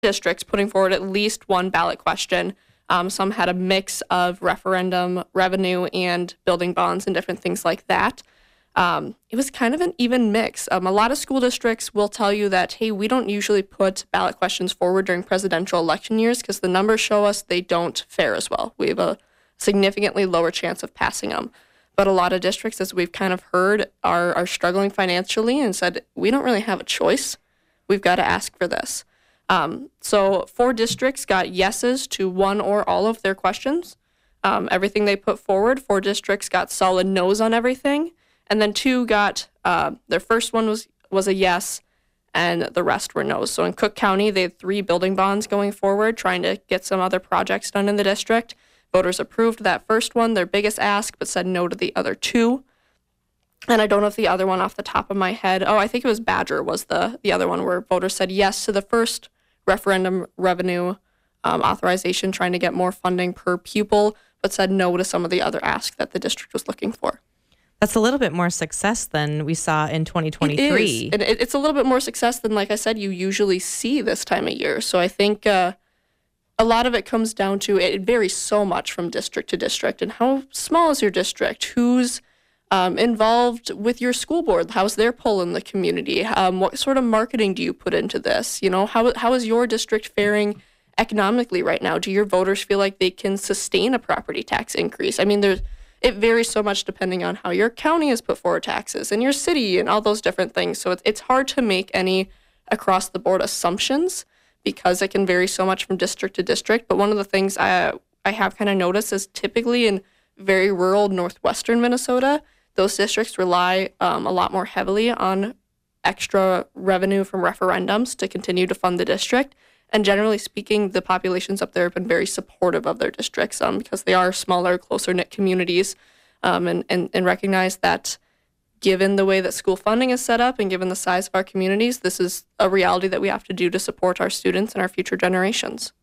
districts putting forward at least one ballot question. Some had a mix of referendum revenue and building bonds and different things like that. It was kind of an even mix. A lot of school districts will tell you that, hey, we don't usually put ballot questions forward during presidential election years because the numbers show us they don't fare as well. We have a significantly lower chance of passing them. But a lot of districts, as we've kind of heard, are struggling financially and said, we don't really have a choice. We've got to ask for this. So 4 districts got yeses to one or all of their questions. Everything they put forward, 4 districts got solid no's on everything. And then 2 got, their first one was a yes, and the rest were no's. So in Cook County, they had 3 building bonds going forward, trying to get some other projects done in the district. Voters approved that first one, their biggest ask, but said no to the other 2. And I don't know if the other one off the top of my head, I think it was Badger was the other one where voters said yes to the first referendum revenue authorization, trying to get more funding per pupil, but said no to some of the other asks that the district was looking for. That's a little bit more success than we saw in 2023. It is. And it's a little bit more success than, like I said, you usually see this time of year. So I think a lot of it comes down to, it varies so much from district to district. And how small is your district? Who's involved with your school board? How's their pull in the community? What sort of marketing do you put into this? You know, how is your district faring economically right now? Do your voters feel like they can sustain a property tax increase? I mean, it varies so much depending on how your county has put forward taxes and your city and all those different things. So it's hard to make any across the board assumptions because it can vary so much from district to district. But one of the things I have kind of noticed is typically in very rural northwestern Minnesota, those districts rely a lot more heavily on extra revenue from referendums to continue to fund the district. And generally speaking, the populations up there have been very supportive of their districts because they are smaller, closer-knit communities and recognize that given the way that school funding is set up and given the size of our communities, this is a reality that we have to do to support our students and our future generations.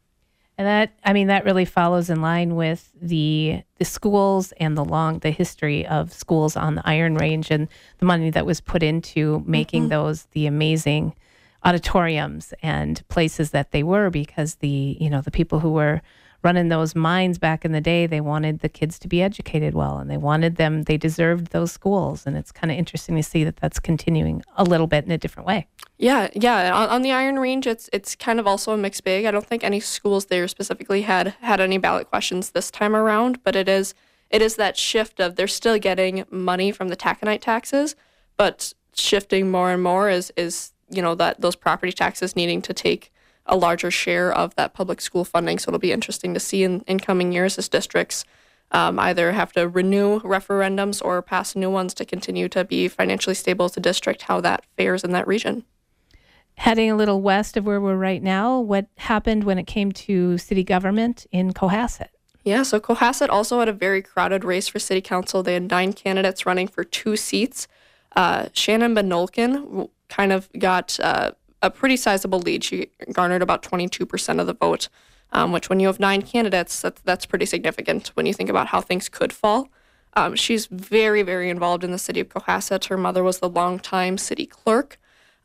And that really follows in line with the schools and the history of schools on the Iron Range and the money that was put into making those the amazing auditoriums and places that they were, because the people who were running those mines back in the day, they wanted the kids to be educated well, and they deserved those schools. And it's kind of interesting to see that that's continuing a little bit in a different way. Yeah. On the Iron Range, it's kind of also a mixed bag. I don't think any schools there specifically had any ballot questions this time around, but it is that shift of they're still getting money from the taconite taxes, but shifting more and more is that those property taxes needing to take a larger share of that public school funding. So it'll be interesting to see in coming years as districts either have to renew referendums or pass new ones to continue to be financially stable as a district, how that fares in that region. Heading a little west of where we're right now, what happened when it came to city government in Cohasset? Yeah, so Cohasset also had a very crowded race for city council. They had 9 candidates running for 2 seats. Shannon Benolkin kind of got a pretty sizable lead. She garnered about 22% of the vote, which when you have 9 candidates, that's pretty significant when you think about how things could fall. She's very, very involved in the city of Cohasset. Her mother was the longtime city clerk.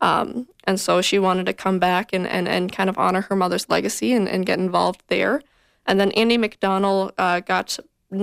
And so she wanted to come back and kind of honor her mother's legacy and get involved there. And then Andy McDonnell got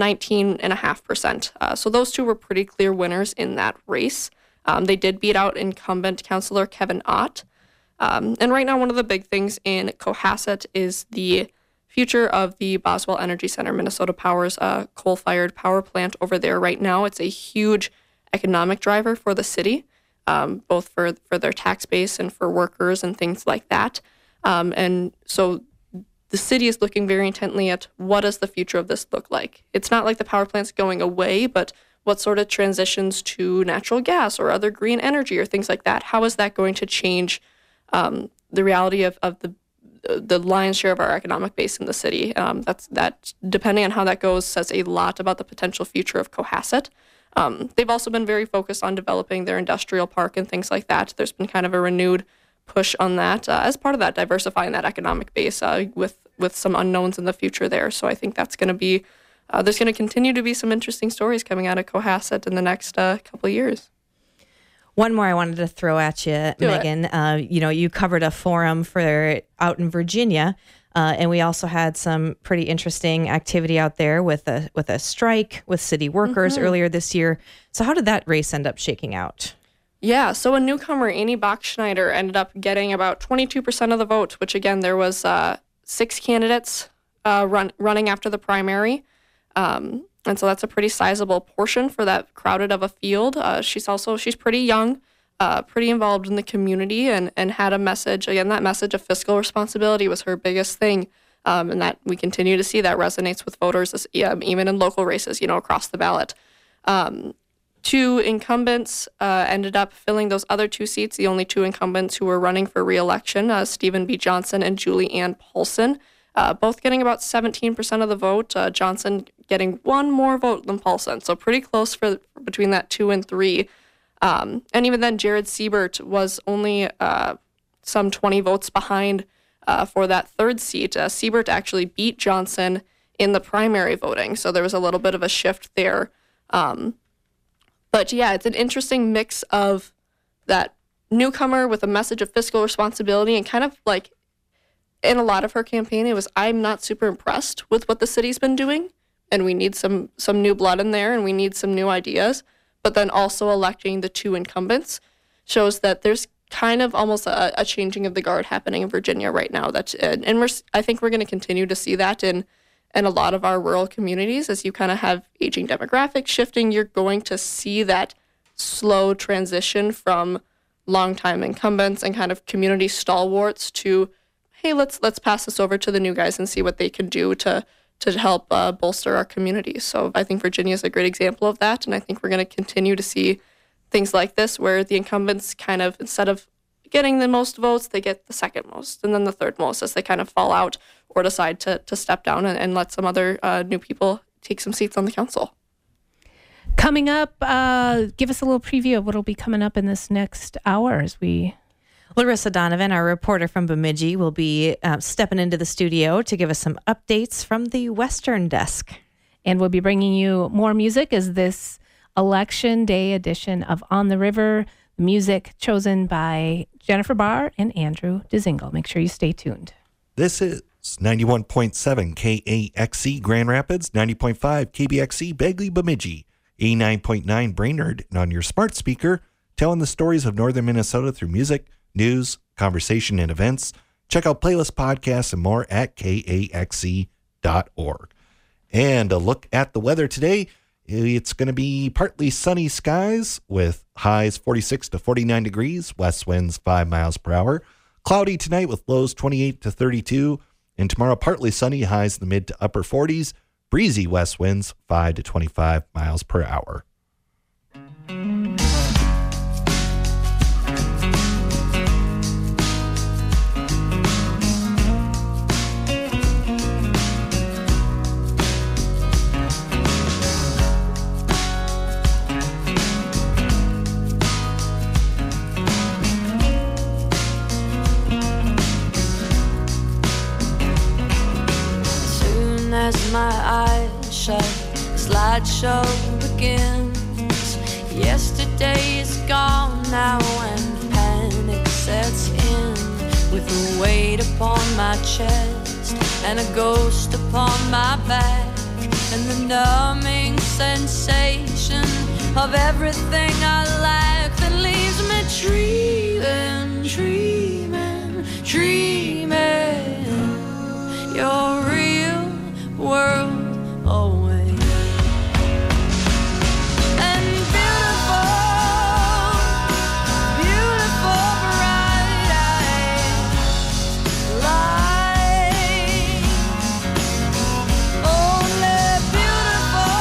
19.5%. So those 2 were pretty clear winners in that race. They did beat out incumbent councilor Kevin Ott. And right now, one of the big things in Cohasset is the future of the Boswell Energy Center. Minnesota Power's coal-fired power plant over there right now. It's a huge economic driver for the city, both for their tax base and for workers and things like that. And so the city is looking very intently at what does the future of this look like. It's not like the power plant's going away, but what sort of transitions to natural gas or other green energy or things like that? How is that going to change the reality of the lion's share of our economic base in the city? That depending on how that goes, says a lot about the potential future of Cohasset. They've also been very focused on developing their industrial park and things like that. There's been kind of a renewed push on that as part of that, diversifying that economic base with some unknowns in the future there. So I think that's going to be, there's going to continue to be some interesting stories coming out of Cohasset in the next couple of years. One more I wanted to throw at you, Megan. You covered a forum for out in Virginia, and we also had some pretty interesting activity out there with a strike with city workers earlier this year. So how did that race end up shaking out? Yeah, so a newcomer, Annie Bachschneider, ended up getting about 22% of the vote, which again, there was 6 candidates running after the primary. And so that's a pretty sizable portion for that crowded of a field. She's pretty young, pretty involved in the community, and had a message. Again, that message of fiscal responsibility was her biggest thing. And that we continue to see that resonates with voters, even in local races, across the ballot. 2 incumbents ended up filling those other 2 seats, the only 2 incumbents who were running for re-election, Stephen B. Johnson and Julie Ann Paulson, both getting about 17% of the vote, Johnson getting 1 more vote than Paulson, so pretty close between that 2 and 3. And even then, Jared Siebert was only some 20 votes behind for that 3rd seat. Siebert actually beat Johnson in the primary voting, so there was a little bit of a shift there. But yeah, it's an interesting mix of that newcomer with a message of fiscal responsibility, and kind of like in a lot of her campaign, it was, I'm not super impressed with what the city's been doing, and we need some new blood in there, and we need some new ideas. But then also electing the 2 incumbents shows that there's kind of almost a changing of the guard happening in Virginia right now. I think we're going to continue to see that in a lot of our rural communities. As you kind of have aging demographics shifting, you're going to see that slow transition from longtime incumbents and kind of community stalwarts to, hey, let's pass this over to the new guys and see what they can do to help bolster our communities. So I think Virginia is a great example of that, and I think we're going to continue to see things like this where the incumbents kind of, instead of getting the most votes, they get the 2nd most and then the 3rd most as they kind of fall out or decide to step down and let some other new people take some seats on the council. Coming up, give us a little preview of what will be coming up in this next hour as we... Larissa Donovan, our reporter from Bemidji, will be stepping into the studio to give us some updates from the Western Desk. And we'll be bringing you more music as this Election Day edition of On the River, music chosen by Jennifer Barr and Andrew DeZingle. Make sure you stay tuned. This is 91.7 KAXE Grand Rapids, 90.5 KBXE Bagley Bemidji, 89.9 Brainerd, and on your smart speaker, telling the stories of northern Minnesota through music, news, conversation, and events. Check out playlist, podcasts, and more at kaxe.org. And a look at the weather today. It's going to be partly sunny skies with highs 46 to 49 degrees, west winds 5 miles per hour. Cloudy tonight with lows 28 to 32. And tomorrow, partly sunny, highs in the mid to upper 40s. Breezy west winds 5 to 25 miles per hour. As my eyes shut, slideshow begins. Yesterday is gone now and panic sets in, with a weight upon my chest and a ghost upon my back, and the numbing sensation of everything I lack that leaves me dreaming your real world away. And beautiful bright eyes light. Only beautiful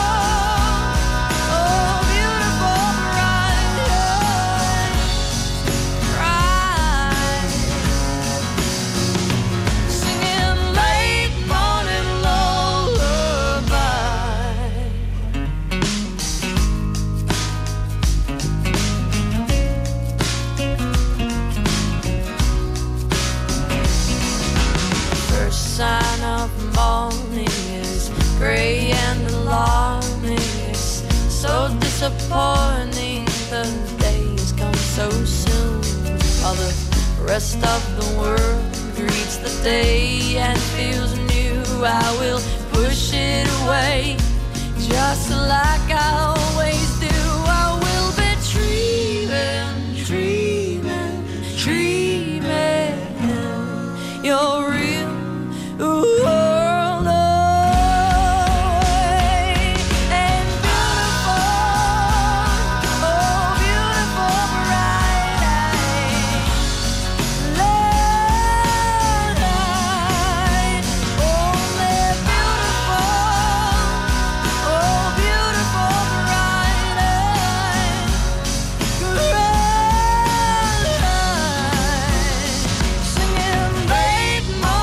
bright eyes cry, singing late morning lullaby. First sign of morning is gray and alarming. It's so disappointing. The days come so soon, while the rest of the world greets the day and feels new. I will push it away, just like I always do. I will be dreaming, dreaming, dreaming your real world away. And beautiful, oh beautiful bride, light, only beautiful, oh beautiful bride, singing late morning.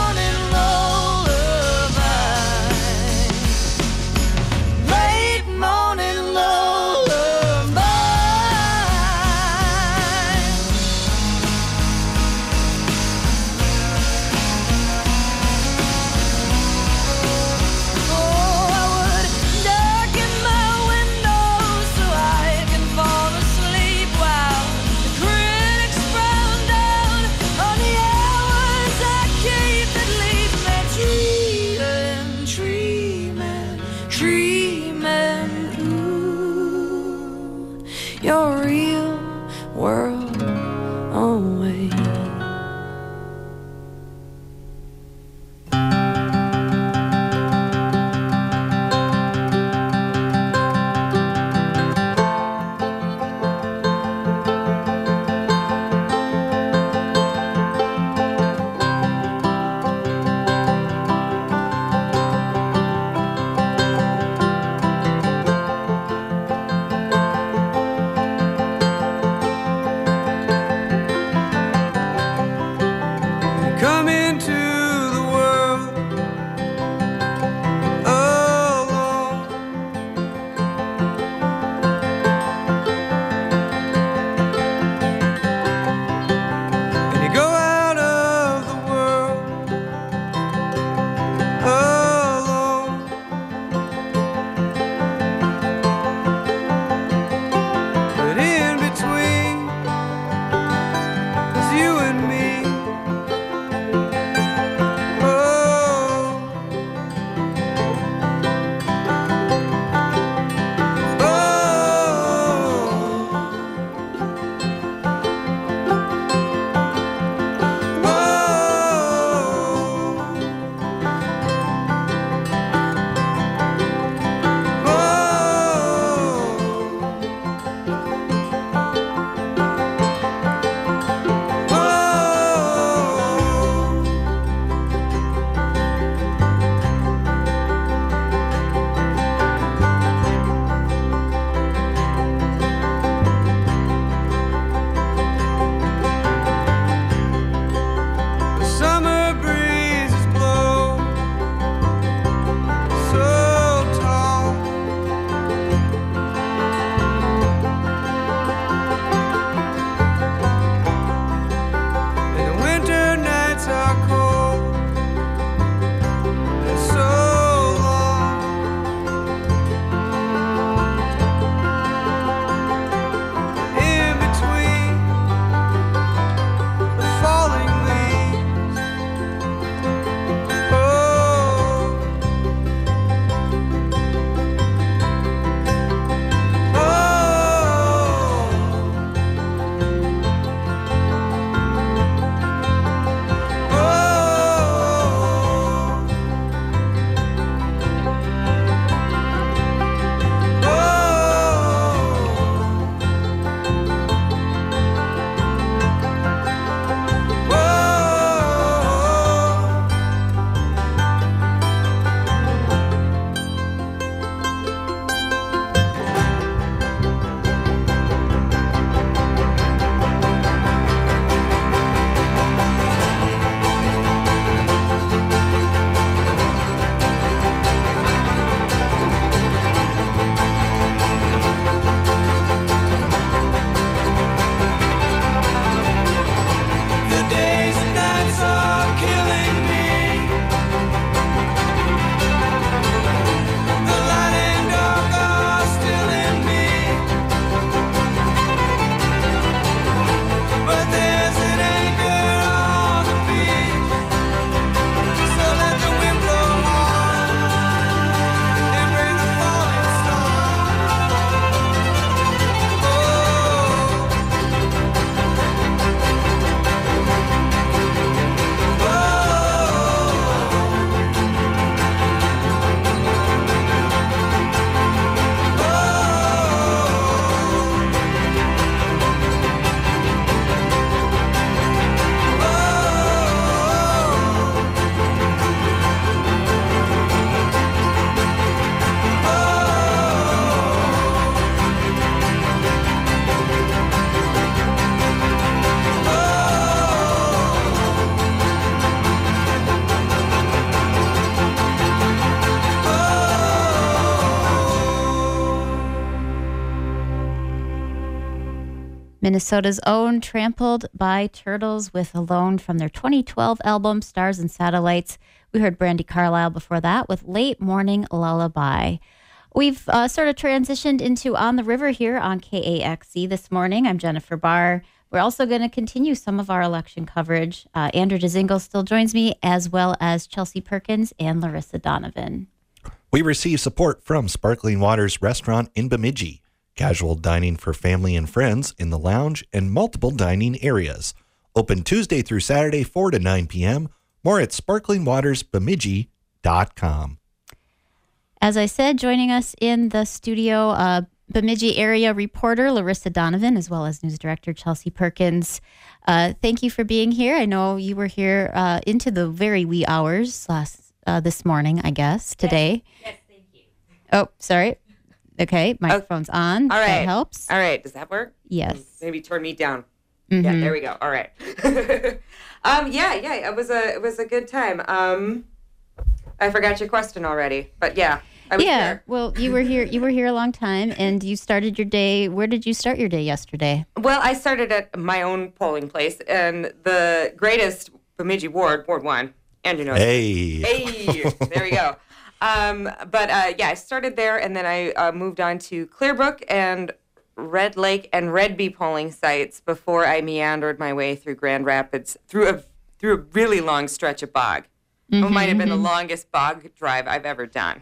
Minnesota's own Trampled by Turtles with Alone from their 2012 album Stars and Satellites. We heard Brandy Carlisle before that with Late Morning Lullaby. We've sort of transitioned into On the River here on KAXE this morning. I'm Jennifer Barr. We're also going to continue some of our election coverage. Andrew DeZingle still joins me, as well as Chelsea Perkins and Larissa Donovan. We receive support from Sparkling Waters Restaurant in Bemidji. Casual dining for family and friends in the lounge and multiple dining areas. Open Tuesday through Saturday, 4 to 9 p.m. More at sparklingwatersbemidji.com. As I said, joining us in the studio, Bemidji area reporter Larissa Donovan, as well as news director Chelsea Perkins. Thank you for being here. I know you were here into the very wee hours this morning, I guess, today. Yes, thank you. Oh, sorry. Okay, microphone's on. All right. That helps. All right, does that work? Yes. Maybe turn me down. Mm-hmm. Yeah, there we go. All right. It was a good time. I forgot your question already, but yeah. I was there. Well, you were here. You were here a long time, and you started your day. Where did you start your day yesterday? Well, I started at my own polling place, and the greatest Bemidji Ward 1. Andrew knows. Hey, there we go. I started there, and then I moved on to Clearbrook and Red Lake and Redby polling sites before I meandered my way through Grand Rapids through a really long stretch of bog. It might have been the longest bog drive I've ever done.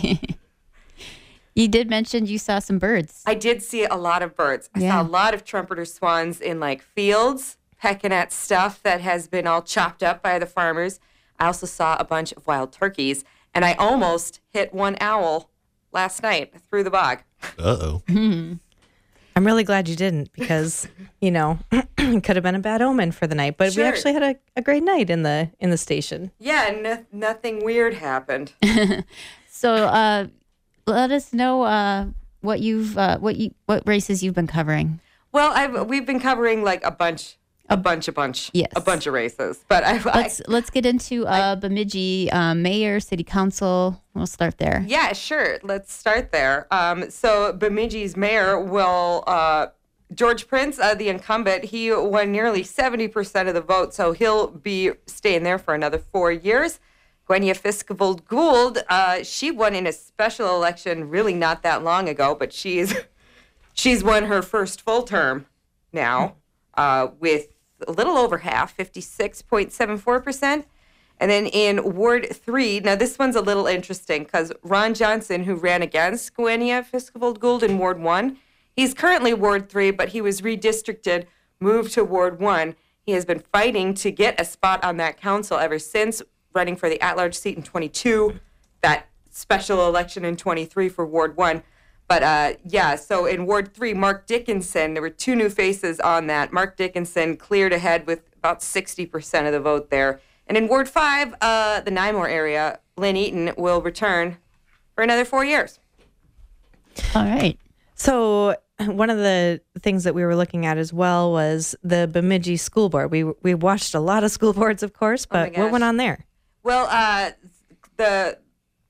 You did mention you saw some birds. I did see a lot of birds. I saw a lot of trumpeter swans in fields, pecking at stuff that has been all chopped up by the farmers. I also saw a bunch of wild turkeys, and I almost hit one owl last night through the bog. Uh-oh. I'm really glad you didn't, because, it could have been a bad omen for the night. But Sure. we actually had a great night in the station. Yeah, nothing weird happened. So let us know what races you've been covering. Well, we've been covering a bunch. Yes. A bunch of races. But Let's get into Bemidji mayor, city council. We'll start there. Yeah, sure. Let's start there. So Bemidji's mayor will, George Prince, the incumbent, he won nearly 70% of the vote, so he'll be staying there for another 4 years. Gwenya Fiskeveld Gould, she won in a special election really not that long ago, but she's won her first full term now with a little over half, 56.74%. And then in Ward 3, now this one's a little interesting because Ron Johnson, who ran against Gwenya Fiskeveld Gould in Ward 1, he's currently Ward 3, but he was redistricted, moved to Ward 1. He has been fighting to get a spot on that council ever since, running for the at-large seat in 22, that special election in 23 for Ward 1. But, so in Ward 3, Mark Dickinson, there were two new faces on that. Mark Dickinson cleared ahead with about 60% of the vote there. And in Ward 5, the Nymore area, Lynn Eaton will return for another 4 years. All right. So one of the things that we were looking at as well was the Bemidji School Board. We watched a lot of school boards, of course, but what went on there? Well, the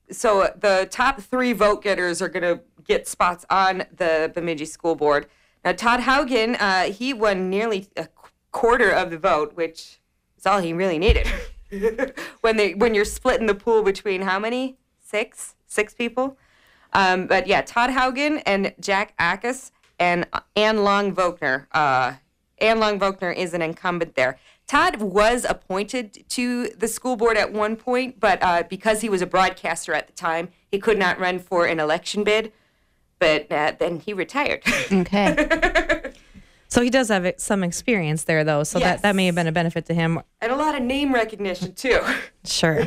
top 3 vote getters are going to get spots on the Bemidji School Board. Now, Todd Haugen, he won nearly a quarter of the vote, which is all he really needed. when you're splitting the pool between how many? Six people? But yeah, Todd Haugen and Jack Ackus and Ann Long-Vogner. Ann Long-Vogner is an incumbent there. Todd was appointed to the school board at one point, but because he was a broadcaster at the time, he could not run for an election bid. But then he retired. Okay. So he does have some experience there, though, so Yes. that may have been a benefit to him. And a lot of name recognition, too. Sure.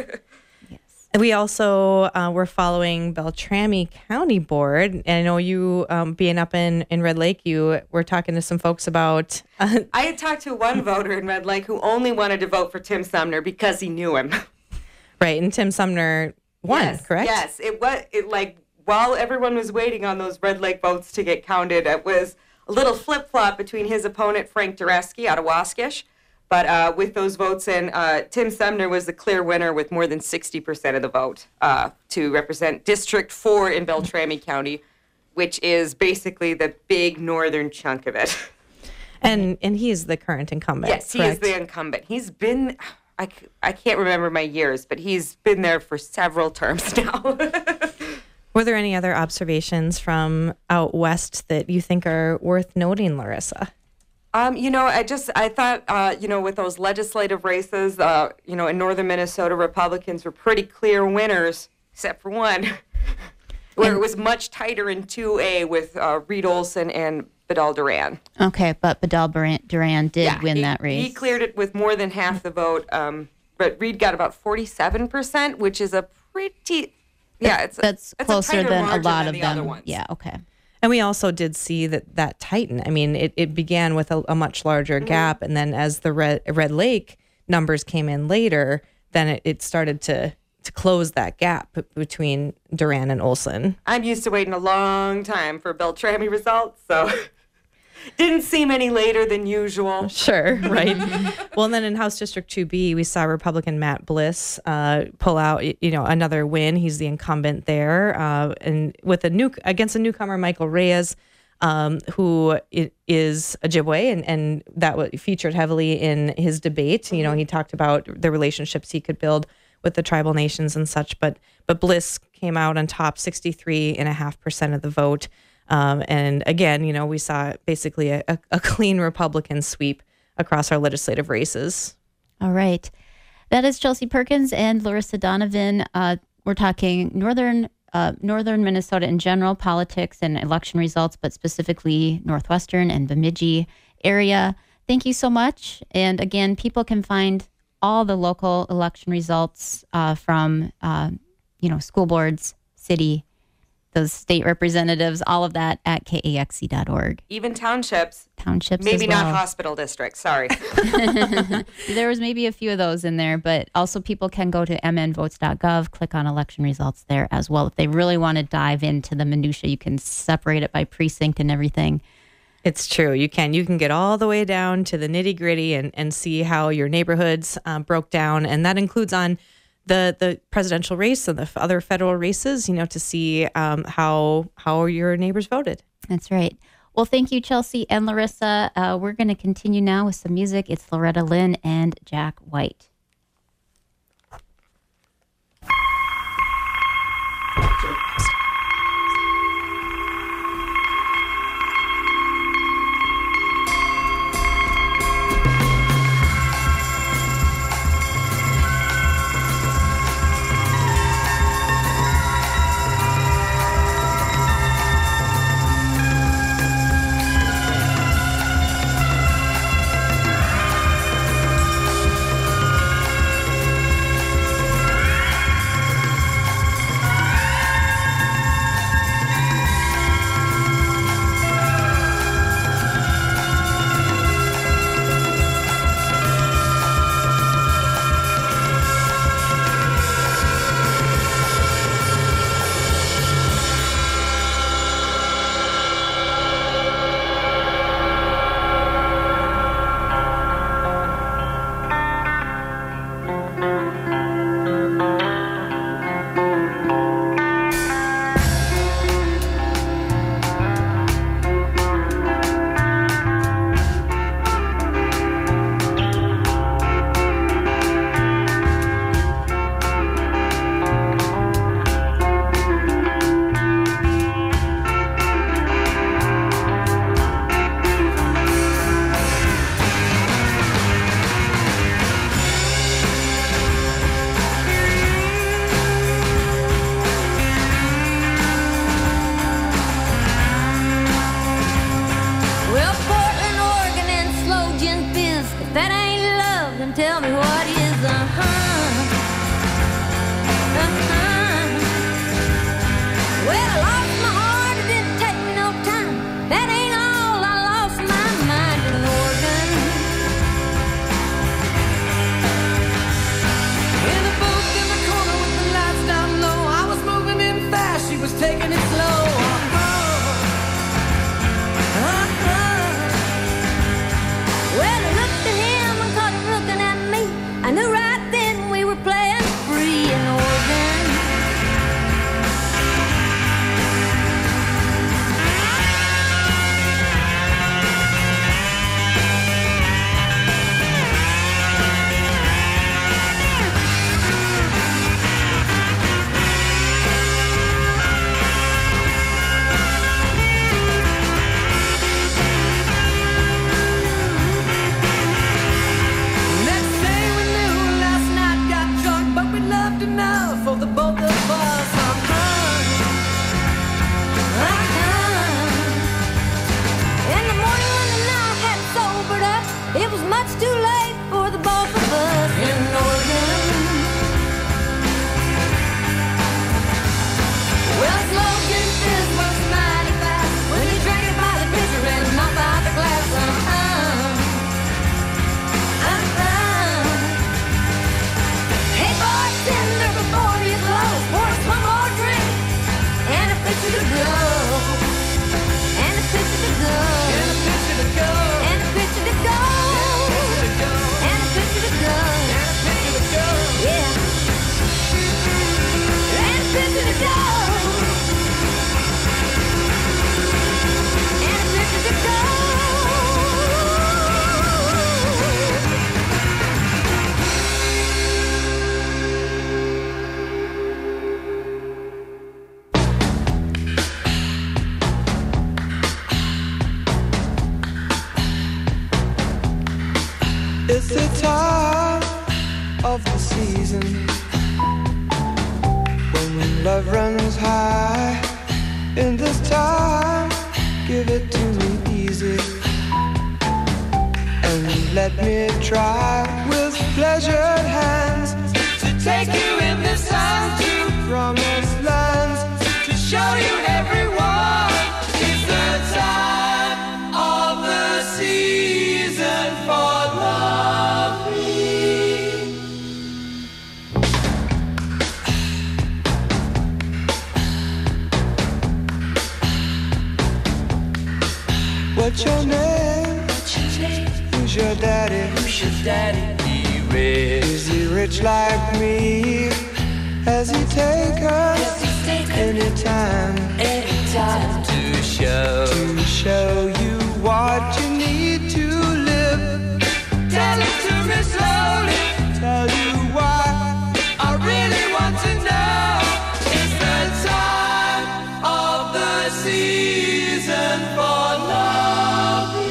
We also were following Beltrami County Board. And I know you, being up in Red Lake, you were talking to some folks about... I had talked to one voter in Red Lake who only wanted to vote for Tim Sumner because he knew him. Right, and Tim Sumner won, Yes, correct? Yes, while everyone was waiting on those Red Lake votes to get counted, it was a little flip-flop between his opponent, Frank Dureski, out of Waskish. But with those votes in, Tim Sumner was the clear winner with more than 60% of the vote to represent District 4 in Beltrami County, which is basically the big northern chunk of it. And he's the current incumbent. Yes, he is the incumbent. He's been, I can't remember my years, but he's been there for several terms now. Were there any other observations from out west that you think are worth noting, Larissa? I thought, with those legislative races, in northern Minnesota, Republicans were pretty clear winners, except for one, where it was much tighter in 2A with Reed Olson and Bedell Duran. Okay, but Bedell Duran did win that race. He cleared it with more than half the vote, but Reed got about 47%, which is a pretty, that's closer a than a lot of the them. Other ones. Yeah, okay. And we also did see that tighten. I mean, it began with a much larger gap, and then as the Red Lake numbers came in later, then it started to close that gap between Duran and Olson. I'm used to waiting a long time for Beltrami results, so didn't seem any later than usual. Sure, right. Well, and then in House District 2B, we saw Republican Matt Bliss pull out, another win. He's the incumbent there, and with against a newcomer, Michael Reyes, who is Ojibwe, and that featured heavily in his debate. He talked about the relationships he could build with the tribal nations and such, but Bliss came out on top, 63.5% of the vote. And again, we saw basically a clean Republican sweep across our legislative races. All right. That is Chelsea Perkins and Larissa Donovan. We're talking northern Minnesota in general, politics and election results, but specifically northwestern and Bemidji area. Thank you so much. And again, people can find all the local election results from, school boards, city, those state representatives, all of that at kaxc.org. Even townships. Maybe not hospital districts, sorry. There was maybe a few of those in there, but also people can go to mnvotes.gov, click on election results there as well. If they really want to dive into the minutia, you can separate it by precinct and everything. It's true. You can get all the way down to the nitty gritty and see how your neighborhoods broke down. And that includes on the presidential race and the other federal races, to see how your neighbors voted. That's right. Well, thank you, Chelsea and Larissa. We're going to continue now with some music. It's Loretta Lynn and Jack White. time of the season when love runs high. In this time, give it to me easy and let me try with pleasured hands to take you in this time to promised lands, to show you everyone. It's the time of the season for loving. What's your name? Who's your daddy? He rich. Is he rich like me? Has he taken anytime to show you what you need to live? Tell it to me slowly. Tell you why I really want to know. It's the time of the season for loving.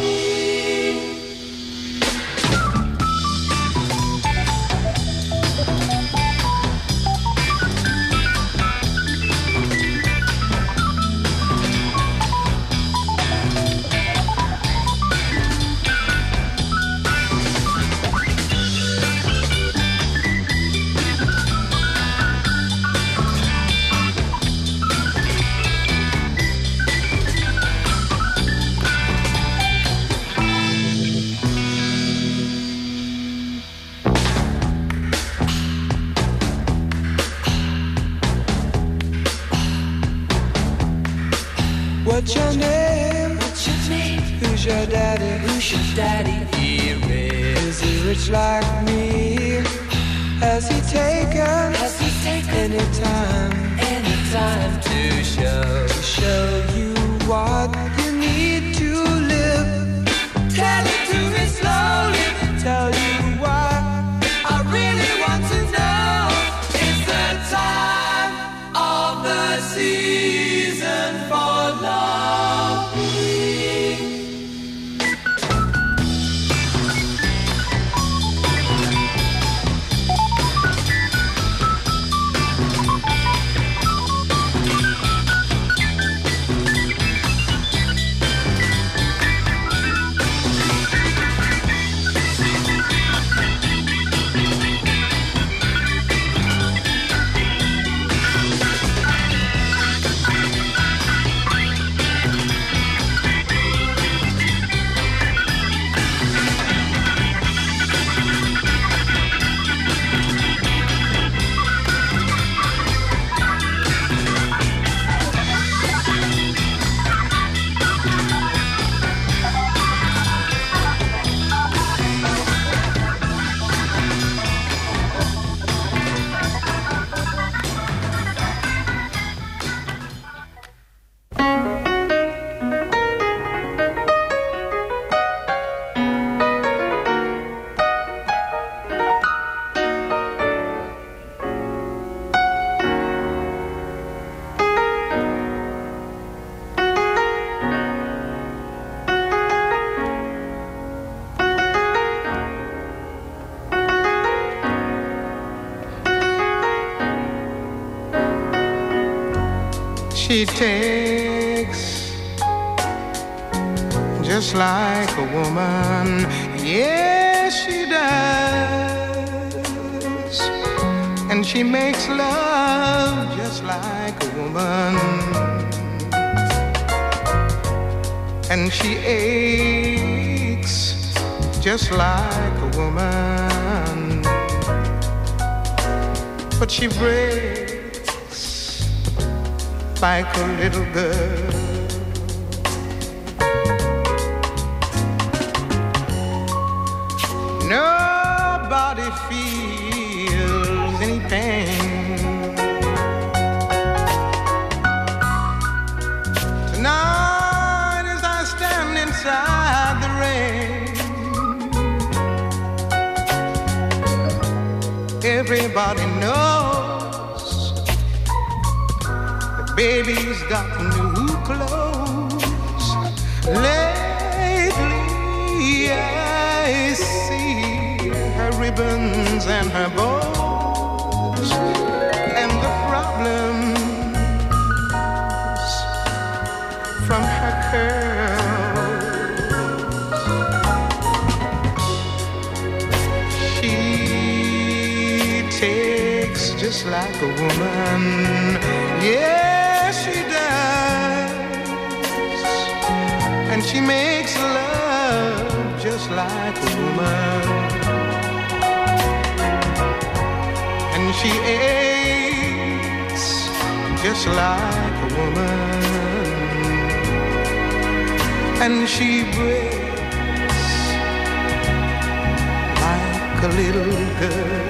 What's your name? Who's your daddy? He rich. Is he rich like me? Has he taken any time to show you what you need to live? Tell it to me slowly. Tell you why I really want to know. It's the time of the season for loving. She takes just like a woman, yes she does. And she makes love just like a woman, and she aches just like a woman, but she breaks like a little girl. Nobody feels any pain. Tonight as I stand inside the rain, everybody knows that baby's got new clothes. Lately I see her ribbons and her bows and the problems from her curls. She takes just like a woman. Yes, she does. And she makes love just like a woman. And she aches just like a woman. And she breaks like a little girl.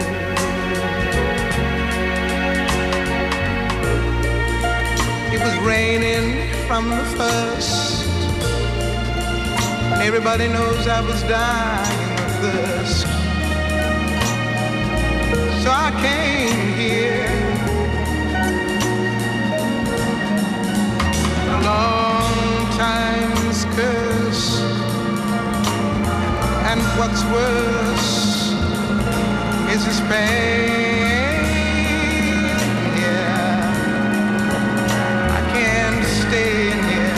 It was raining from the first, and everybody knows I was dying of thirst. So I came here, a long time's curse, and what's worse is this pain. Yeah, I can't stay in here.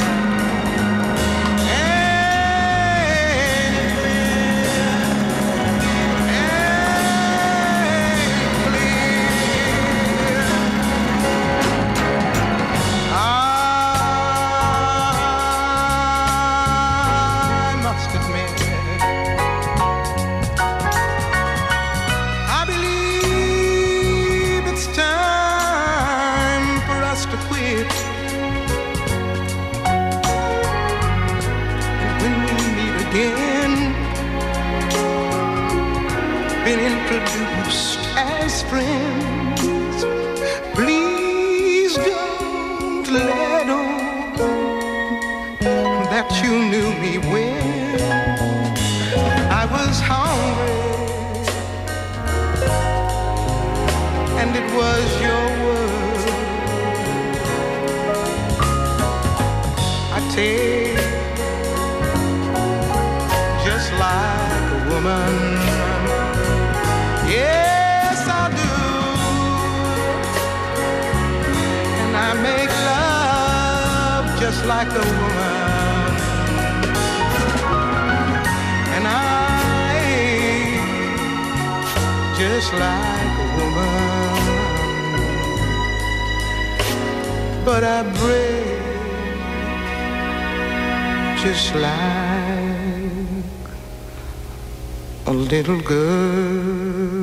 Introduced as friends, please don't let on that you knew me when I was hungry, and it was your word. I take just like a woman. Yes, I do. And I make love just like a woman. And I ache just like a woman. But I break just like a little girl.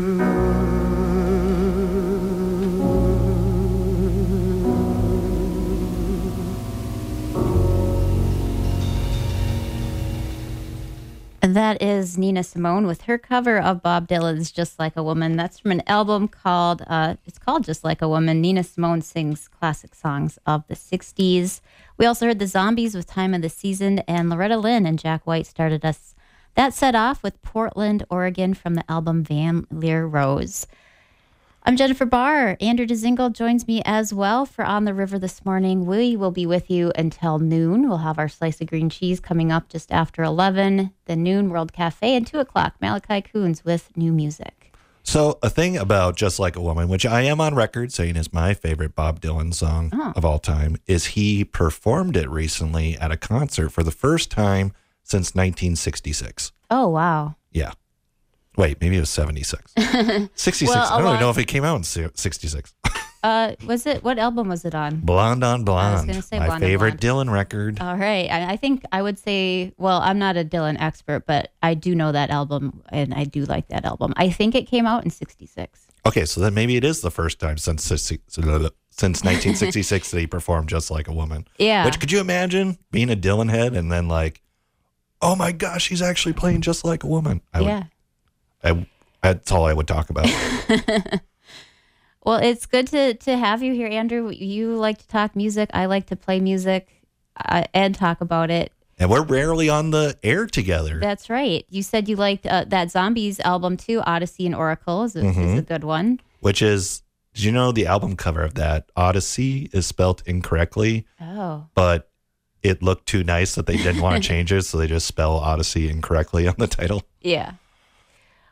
And that is Nina Simone with her cover of Bob Dylan's Just Like a Woman. That's from an album called, it's called Just Like a Woman. Nina Simone sings classic songs of the 60s. We also heard the Zombies with Time of the Season, and Loretta Lynn and Jack White started us that set off with Portland, Oregon from the album Van Lear Rose. I'm Jennifer Barr. Andrew DeZingle joins me as well for On the River this morning. We will be with you until noon. We'll have our slice of green cheese coming up just after 11. Then noon, World Cafe, and 2 o'clock, Malachi Coons with new music. So a thing about Just Like a Woman, which I am on record saying is my favorite Bob Dylan song of all time, is he performed it recently at a concert for the first time since 1966. Oh, wow. Yeah. Wait, maybe it was 76. 66. Well, I don't even know if it came out in 66. Was it? What album was it on? Blonde on Blonde. I was gonna say my Blonde on favorite Blonde. Dylan record. All right. I think I would say, well, I'm not a Dylan expert, but I do know that album, and I do like that album. I think it came out in 66. Okay, so then maybe it is the first time since 1966 that he performed Just Like a Woman. Yeah. Which, could you imagine being a Dylan head and then like, oh my gosh, he's actually playing Just Like a Woman. That's all I would talk about. Well, it's good to have you here, Andrew. You like to talk music. I like to play music and talk about it. And we're rarely on the air together. That's right. You said you liked that Zombies album too, Odyssey and Oracle is a good one. Which is, did you know the album cover of that, Odyssey, is spelt incorrectly? Oh. But it looked too nice that they didn't want to change it, so they just spell Odyssey incorrectly on the title. Yeah.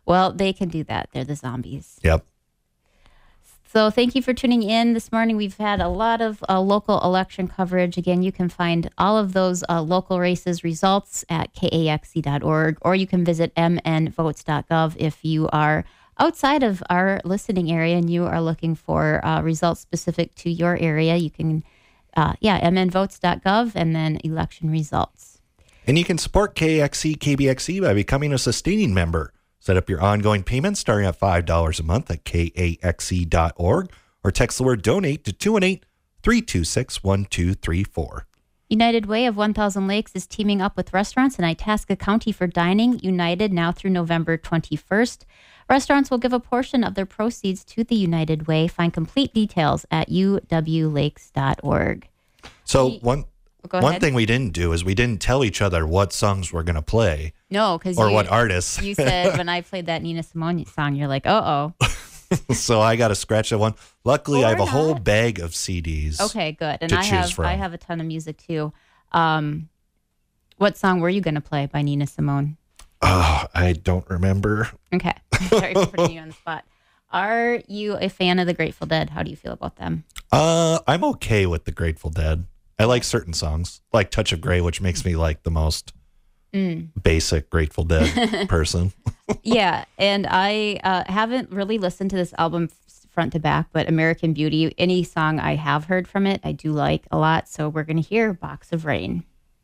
Well, they can do that. They're the zombies. Yep. So thank you for tuning in this morning. We've had a lot of local election coverage. Again, you can find all of those local races results at kaxc.org, or you can visit mnvotes.gov if you are outside of our listening area and you are looking for results specific to your area. You can, mnvotes.gov and then election results. And you can support KAXC, KBXC by becoming a sustaining member. Set up your ongoing payments starting at $5 a month at kaxc.org or text the word donate to 218-326-1234. United Way of 1000 Lakes is teaming up with restaurants in Itasca County for dining. United now through November 21st. Restaurants will give a portion of their proceeds to the United Way. Find complete details at uwlakes.org. So one ahead. thing we didn't do is we didn't tell each other what songs we're going to play. No, because what artists. You said when I played that Nina Simone song, you're like, uh-oh. So I got to scratch that one. Luckily, Or I have a not. whole bag of CDs. Okay, good. And to I choose from. have a ton of music too. What song were you going to play by Nina Simone? Oh, I don't remember. Okay. Sorry for putting you on the spot. Are you a fan of the Grateful Dead? How do you feel about them? I'm okay with the Grateful Dead. I like certain songs, like Touch of Grey, which makes me like the most basic Grateful Dead person. Yeah, and I haven't really listened to this album front to back, but American Beauty, any song I have heard from it, I do like a lot. So we're going to hear Box of Rain.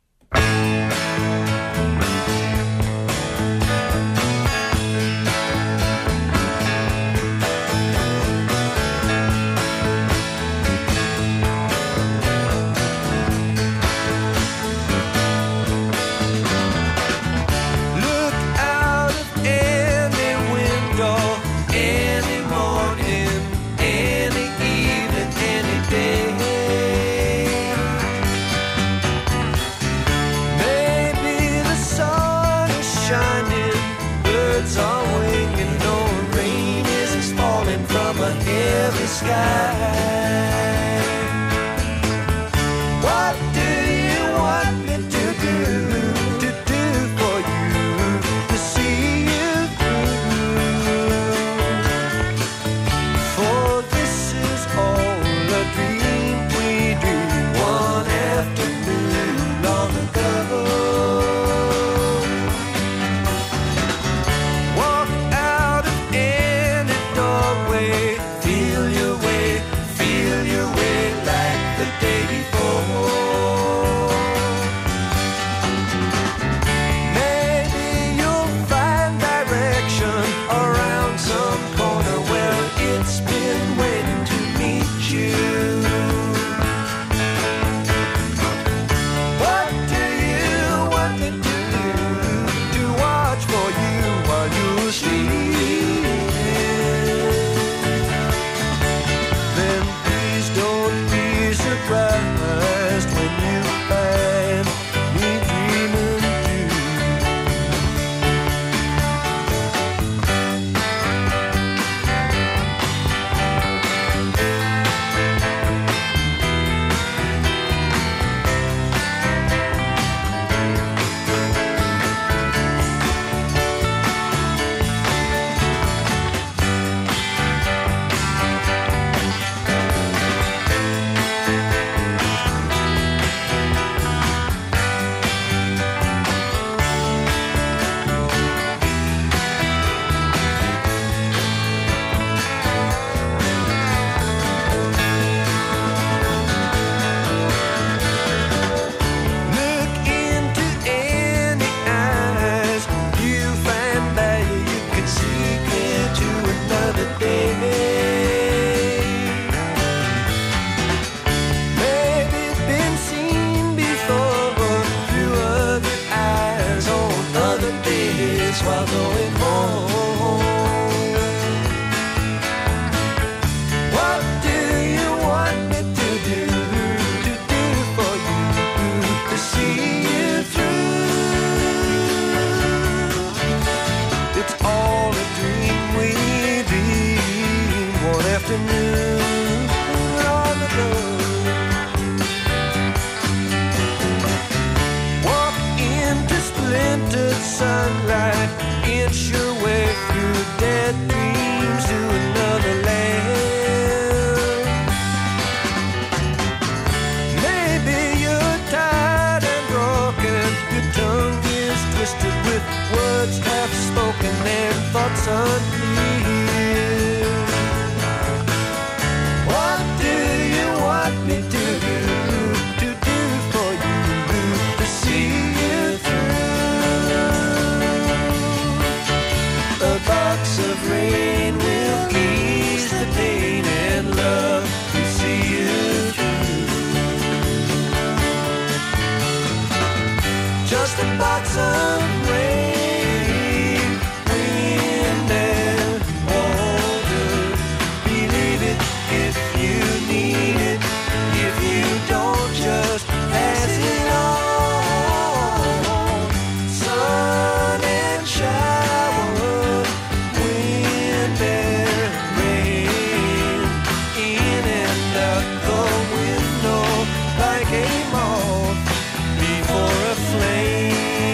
Look out of any window, any morning, any evening, any day. Maybe the sun is shining, birds are winging, no rain is falling from a heavy sky. What do you want me to do for you, to see you through? For this is all a dream we dreamed one afternoon long ago. Walk out of any doorway, feel your way like the day before. Maybe you'll find direction around some corner where it's been waiting to meet you. What do you want me to do? To watch for you while you sleep? Then please don't be surprised when you find me dreaming too. Look into any eyes, you find value you can see clear to another day. Maybe been seen before through other eyes on other days while going home. What do you want me to do for you, to see you through? It's all a dream we dreamed one afternoon long ago. Walk into splintered sunlight, inch your way through constantly. What do you want me to do for you, to see you through? A box of rain will ease the pain and love to see you through. Just a box of rain, wind and water. Believe it if you need it. If you don't, just pass it on. Sun and shower, wind and rain, in and out the window like a moth before a flame.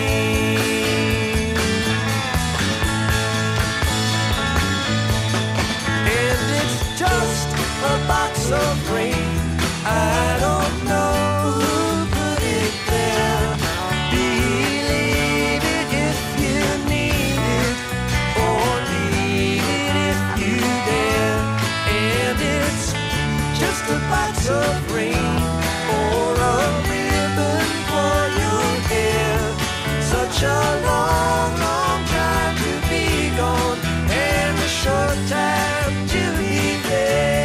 And it's just a box of rain. I don't know who put it there. Believe it if you need it, or leave it if you dare. And it's just a box of rain, or a ribbon for your hair. Such a long, long time to be gone, and a short time to be there.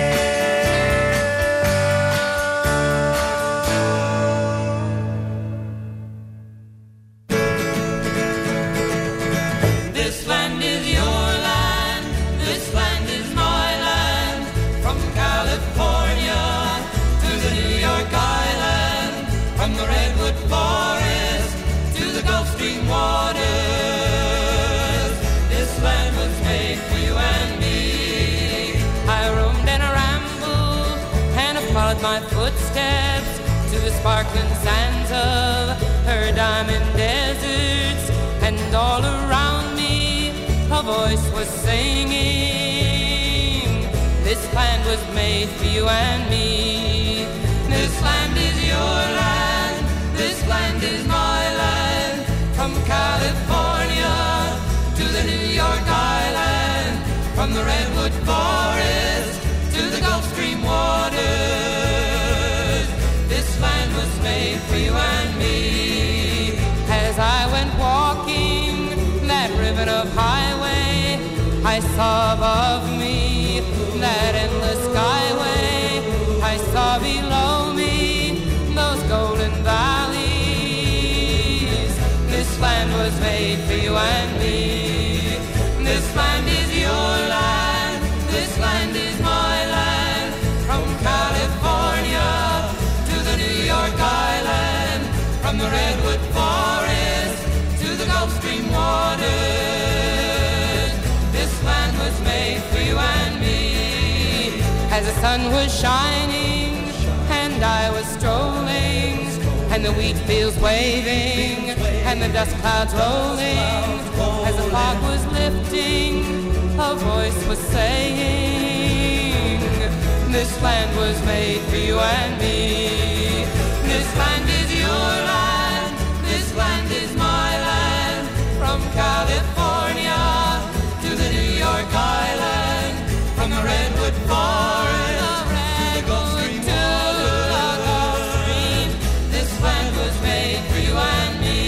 This land is your land, this land is my land. From California to the New York Island, from the Redwood Forest to the Gulf Stream waters. This land was made for you and me. I roamed and I rambled, and I followed my footsteps to the sparkling sands of her diamond deserts. And all around me a voice was singing, this land was made for you and me. This land is your land, this land is my land. From California to the New York Island, from the Redwood Forest to the Gulf Stream waters. This land was made for you and me. As I went walking that ribbon of highway, I saw above me that endless skyway. I saw below me those golden valleys. This land was made for you and me. This land is your land, this land is my land. From California to the New York Island, from the Redwood Forest to the Gulf Stream waters. This land was made for you and me. As the sun was shining and I was strolling, and the wheat fields waving and the dust clouds rolling, as the fog was lifting, a voice was saying, this land was made for you and me. This land is your land, this land is my land. From California to the New York Island, from the Redwood Forest to the Gulf Stream waters. This land was made for you and me.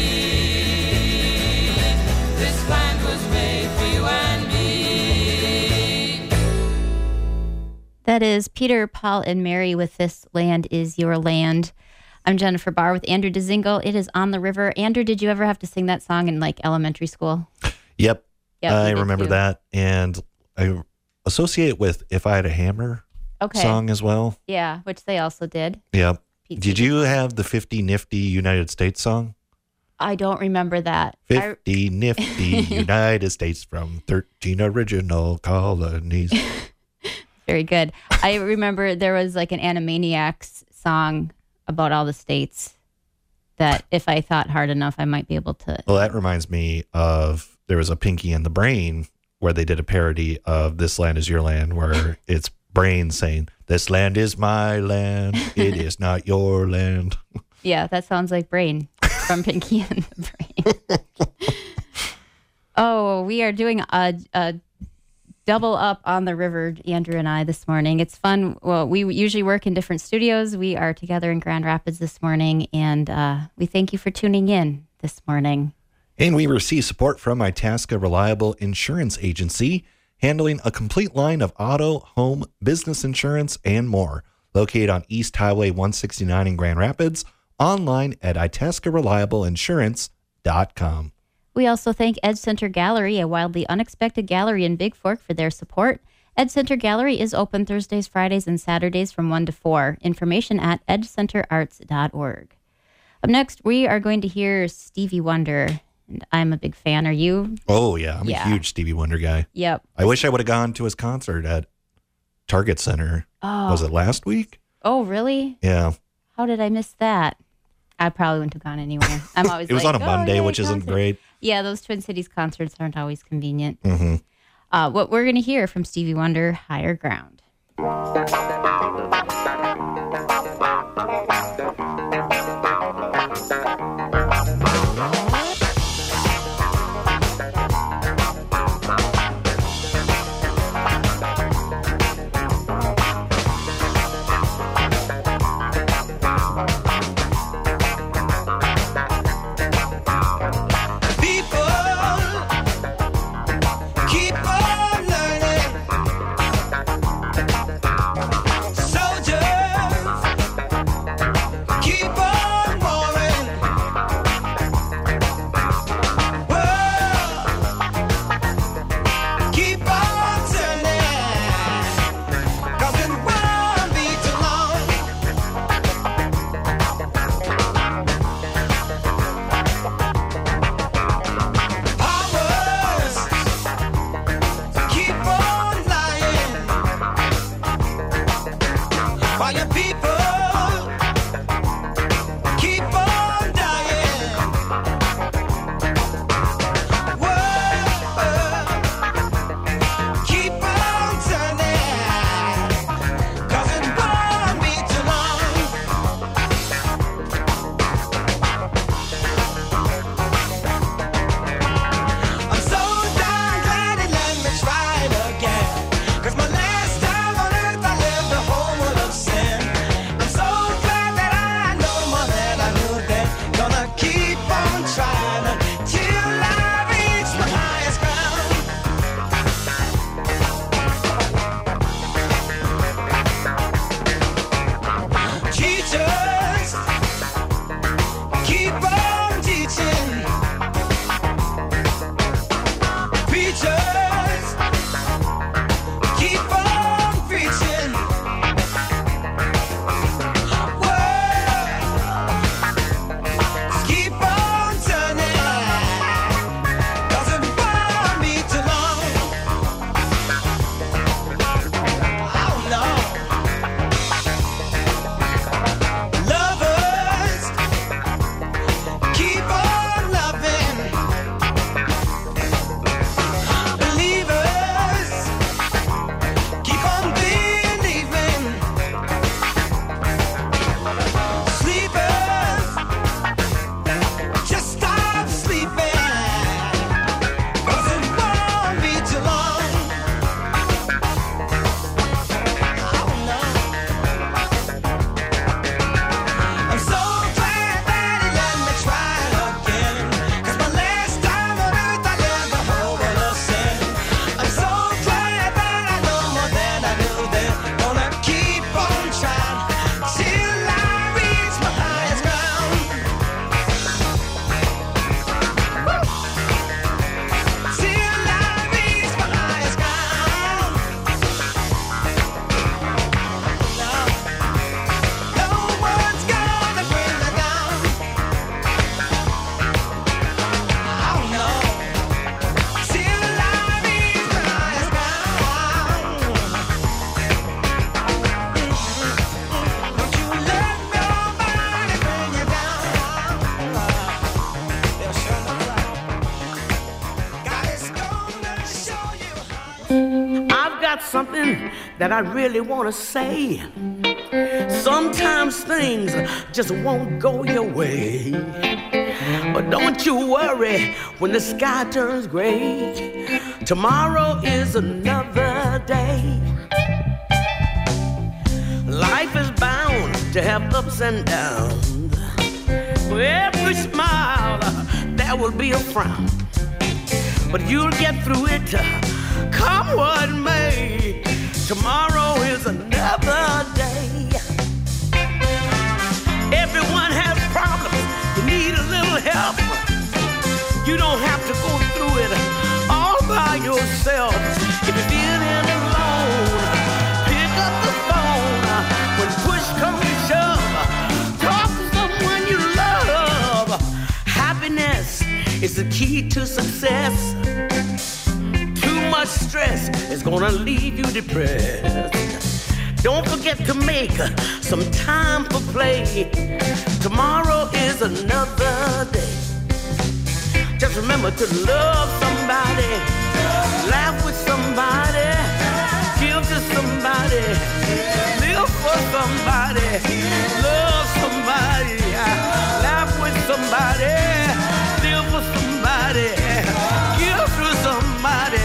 This land was made for you and me. That is Peter, Paul, and Mary with This Land Is Your Land. I'm Jennifer Barr with Andrew Dzingel. It is On the River. Andrew, did you ever have to sing that song in like elementary school? Yep. Yep, I we did remember too. that. And I associate it with If I Had a Hammer song as well. Yeah, which they also did. Yep. Pete Did Seeger. you have the 50 Nifty United States song? I don't remember that. 50 Nifty United States from 13 original colonies. Very good. I remember there was like an Animaniacs song about all the states that if I thought hard enough, I might be able to. Well, that reminds me of there was a Pinky and the Brain where they did a parody of This Land Is Your Land, where it's Brain saying, "This land is my land. It is not your land." Yeah, that sounds like Brain from Pinky and the Brain. Oh, we are doing a double up on the river, Andrew and I, this morning. It's fun. Well, we usually work in different studios. We are together in Grand Rapids this morning, and we thank you for tuning in this morning. And we receive support from Itasca Reliable Insurance Agency, handling a complete line of auto, home, business insurance, and more. Located on East Highway 169 in Grand Rapids, online at itascareliableinsurance.com. We also thank Ed Center Gallery, a wildly unexpected gallery in Big Fork, for their support. Ed Center Gallery is open Thursdays, Fridays, and Saturdays from 1 to 4. Information at edcenterarts.org. Up next, we are going to hear Stevie Wonder, and I'm a big fan. Are you? Oh, yeah. I'm a huge Stevie Wonder guy. Yep. I wish I would have gone to his concert at Target Center. Oh. Was it last week? Oh, really? Yeah. How did I miss that? I probably wouldn't have gone anywhere. I'm always It was like, on a Monday, yeah, which isn't great. Yeah, those Twin Cities concerts aren't always convenient. Mm-hmm. What we're going to hear from Stevie Wonder, Higher Ground. Something that I really want to say. Sometimes things just won't go your way. But don't you worry when the sky turns gray. Tomorrow is another day. Life is bound to have ups and downs. For every smile, there will be a frown. But you'll get through it, come what may. Tomorrow is another day. Everyone has problems, you need a little help. You don't have to go through it all by yourself. If you're feeling alone, pick up the phone. When push comes to shove, talk to someone you love. Happiness is the key to success. Too much stress is gonna leave you depressed. Don't forget to make some time for play. Tomorrow is another day. Just remember to love somebody, laugh with somebody, give to somebody, live for somebody, love somebody, laugh with somebody, live for somebody, give to somebody.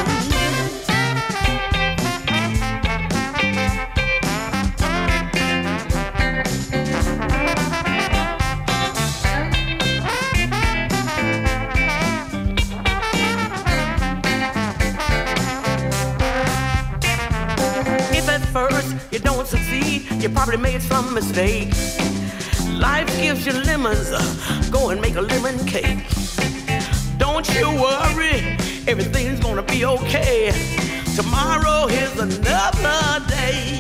First, you don't succeed, you probably made some mistakes. Life gives you lemons, go and make a lemon cake. Don't you worry, everything's gonna be okay. Tomorrow is another day.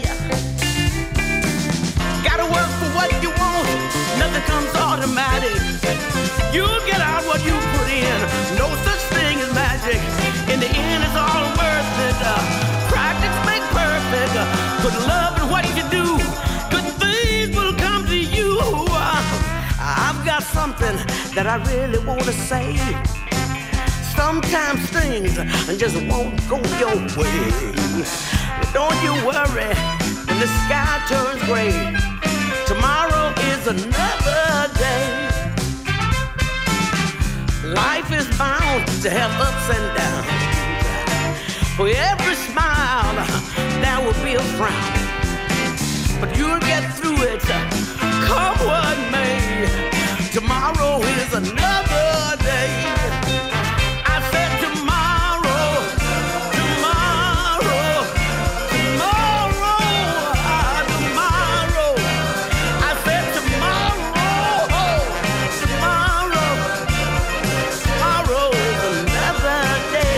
Gotta work for what you want, nothing comes automatic. You'll get out what you put in, no such thing as magic. In the end, it's all worth it. Practice makes perfect. Put love in what you do, good things will come to you. I've got something that I really want to say. Sometimes things just won't go your way. But don't you worry when the sky turns gray. Tomorrow is another day. Life is bound to have ups and downs. For every smile, there will be a frown. But you'll get through it, come what may. Tomorrow is another day. I said tomorrow, tomorrow, tomorrow, tomorrow. I said tomorrow, tomorrow, tomorrow is another day.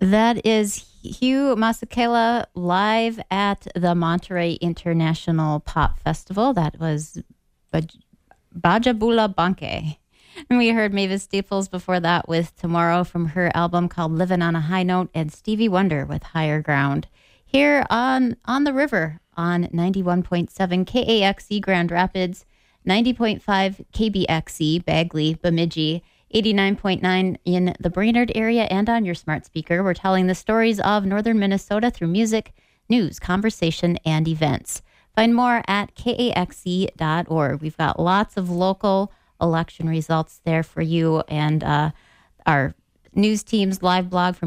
That is Hugh Masekela live at the Monterey International Pop Festival. That was Bajabula Banke. And we heard Mavis Staples before that with Tomorrow from her album called Living on a High Note, and Stevie Wonder with Higher Ground. Here on the river on 91.7 KAXE Grand Rapids, 90.5 KBXE Bagley Bemidji, 89.9 in the Brainerd area, and on your smart speaker. We're telling the stories of northern Minnesota through music, news, conversation, and events. Find more at kaxe.org. We've got lots of local election results there for you, and our news team's live blog from